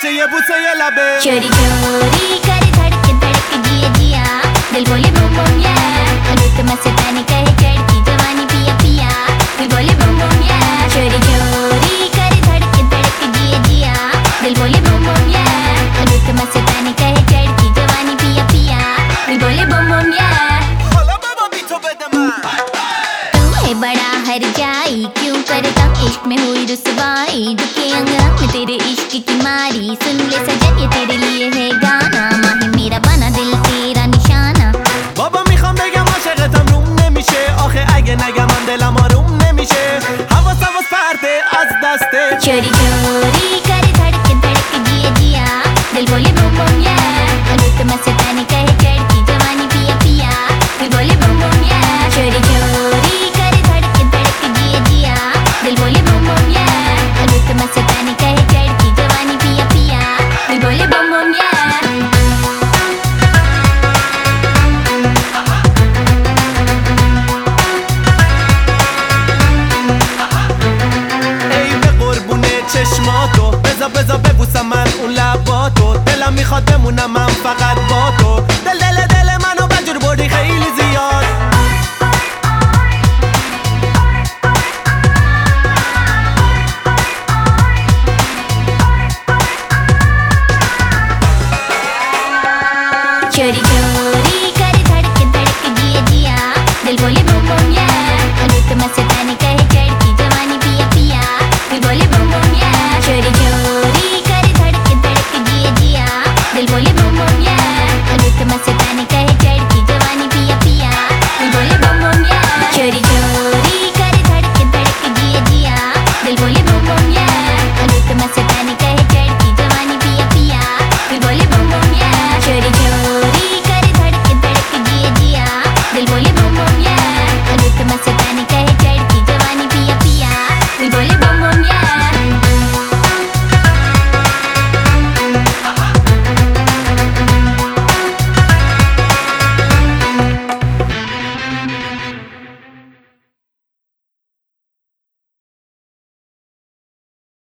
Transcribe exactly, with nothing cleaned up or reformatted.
बच्चे ये बुसे ये लबे चोरी चोरी करे धड़क धड़क जिया जिया दिल बोले बम बम या रुत मस्तानी कहे चढ़ती जवानी पिया पिया दिल बोले बम बम या चोरी चोरी करे धड़क धड़क जिया जिया दिल बोले बम बम या रुत मस्तानी कहे चढ़ती जवानी पिया पिया दिल बोले बम बम या तू है बड़ा हर जाई क्यों करता इश्क में हुई रुसवाई दुखे अंग में तेरे इश्क की मारी सुन ले सजन ये तेरे लिए है गाना माही मेरा बना दिल तेरा निशाना بابا میخوام بگم عاشقتم روم نمیشه آخه اگه نگم من دلم آروم نمیشه حواس حواس پرده از دسته चोरी चोरी करे धड़क धड़क जिया जिया दिल बोले बम बम या रुत मस्तानी कहे चढ़ती जवानी पिया पिया दिल बोले बम बम या चोरी चोरी करे धड़क धड़क जिया जिया दिल बोले बम बम या रुत मस्तानी कहे चढ़ती जवानी पिया पिया दिल बोले बम बम या چشماتو بزا بزا ببوسم من اون لباتو دلم میخواد بمونم من فقط